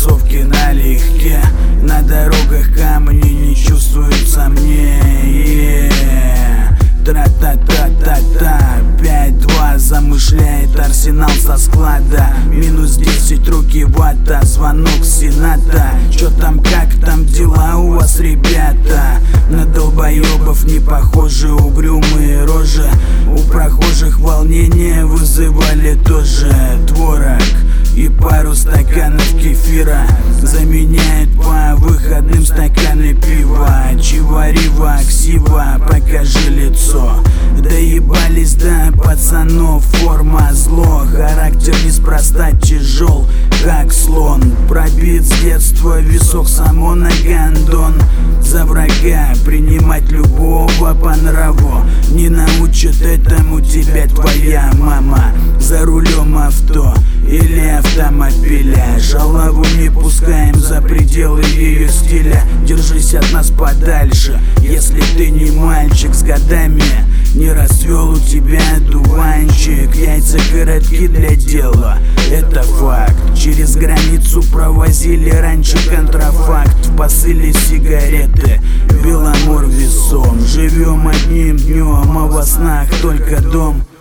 кроссовки налегке. На дорогах камни не чувствуют сомнений. Тра-та-та-та-та, 5-2 замышляет арсенал со склада. Минус 10, руки вата, звонок с сената. Чё там, как там дела у вас, ребята? На долбоёбов не похожи угрюмые рожи. У прохожих волнение вызывали тоже. Творог и пару стаканов кефира заменяет по выходным стаканы пива. Чиварива, ксива, покажи лицо. Доебались до пацанов, форма зло. Характер неспроста тяжел, как слон. Пробит с детства висок самона гондон. За врага принимать любого по нраву не научит этому тебя твоя мама. За рулем авто или автомобиля шалаву не пускаем за пределы ее стиля. Держись от нас подальше, если ты не мальчик с годами. Не расцвел у тебя дуванчик, яйца коротки для дела, это факт. Через границу провозили раньше контрафакт. В посыле сигареты, Беломор весом. Живем одним днем, а во снах только дом.